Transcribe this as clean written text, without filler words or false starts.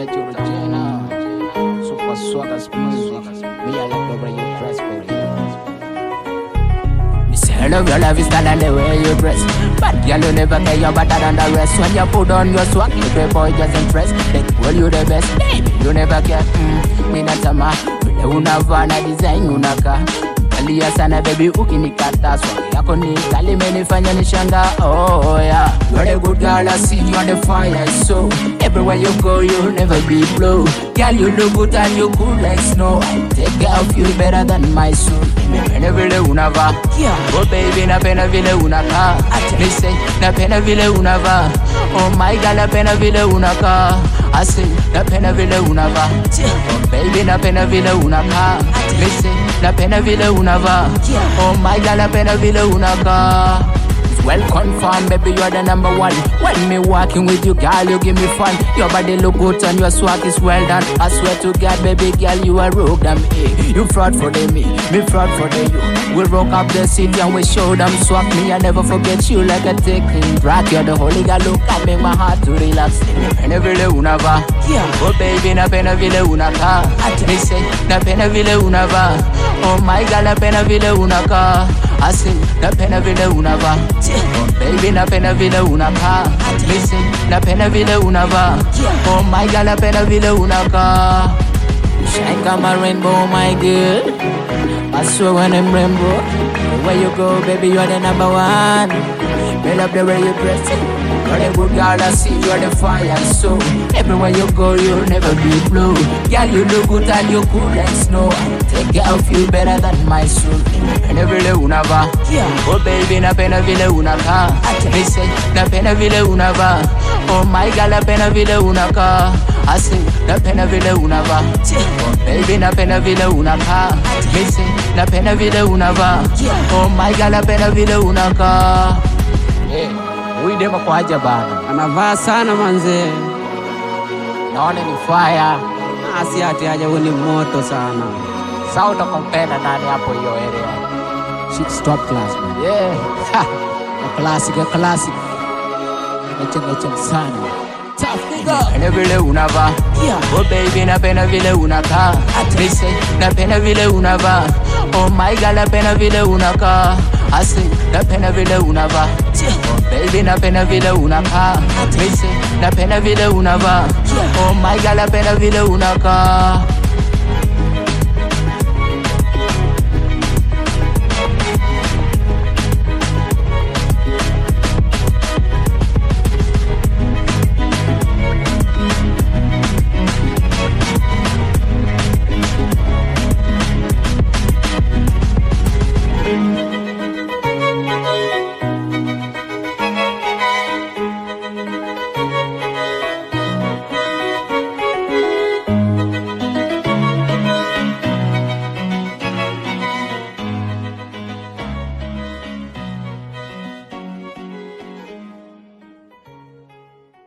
Quality original. Super swagger's music. Me I like the way you dress, baby. Me say hello, your love is style and the way you dress. But girl, you never get your better than the rest. When you put on your swag, the boy just impress. They call you the best, baby. You never get. Me not a ma. Unava na design unaka. Kalia sana baby ukinikata swag yako ni kali imenifanya nishanga. Oh yeah, you're a good girl, I see you on the fire. So everywhere you go you'll never be blue. Girl, you look good and you cool like snow. I take care of you better than my soul. Napenda vile unava, oh baby napenda vile unaka. Me say napenda vile unava, oh my girl napenda vile unaka. I say napenda vile unava, oh baby napenda vile unaka. Me say napenda vile unava, oh my girl napenda vile unaka. Well confirmed, baby, you're the number one. When me walking with you, girl, you give me fun. Your body look good and your swag is well done. I swear to God, baby girl, you are rogue them. You fraud for them, me fraud for the you. We rock up the city and we show them swag. Me, I never forget you like a taking drag. You're the holy girl, look at me, my heart to relax. Napenda vile unava, oh baby, napenda vile unaka. Me say, napenda vile unava, oh my girl, napenda vile unaka. I say, napenda vile unava, oh baby napenda vile unaka. Me say, napenda vile unava, oh my girl napenda vile unaka. You shine kama rainbow, my girl. I swear when I'm rainbow. Where you go, baby, you're the number one. Me love the way you dress. You're a good girl, I see you're the fire. So everywhere you go, you'll never be blue. Girl, you look good and you cool like snow. I take care of you better than my soul. Napenda vile unava, oh baby napenda vile unaka. Me say napenda vile unava, oh my girl napenda vile unaka. I say napenda vile unava, oh baby napenda vile unaka. Me say napenda vile unava, oh my girl napenda vile unaka. Huyu dema kwa aja bana, anavaa sana manze. naona ni fire. Asi ati aja ni moto sana. Sasa utakompenda nani hapo hiyo area? Shit top class man. Yeah. A classic. Echeng sana. Tough nigga. Napenda vile unava, oh baby napenda vile unaka. Me say napenda vile unava, oh my girl napenda vile unaka. I say napenda vile unava, oh baby napenda vile unaka. Me say napenda vile unava, oh my girl napenda vile unaka.